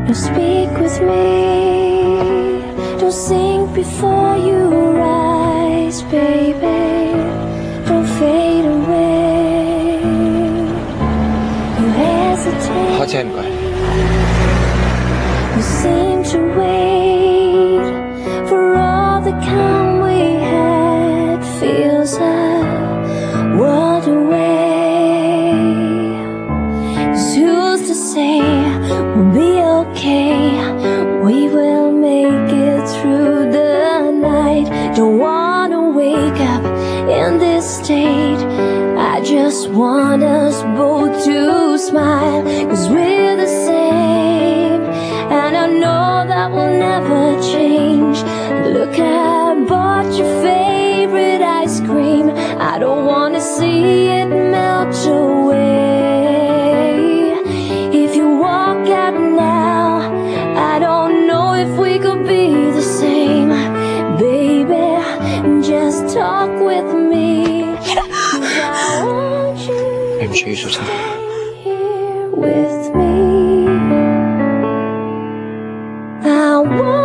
Now speak with me. Don't sink before you rise, baby. Don't fade away. You hesitate. 好謝唔該。 You seem to wait for all the calm we had. Feels a world away. 'Cause who's to say we'll be okay? We will make it through the night. Don't wanna wake up in this state. I just want us both to smile. 'Cause we're the same, and I know that will never change. Look, I bought your favorite ice cream. I don't wanna see it melt away. If you walk out now, I don't know if we could be the same. Baby, just talk with me. 對唔住，於素珍。 With me, I want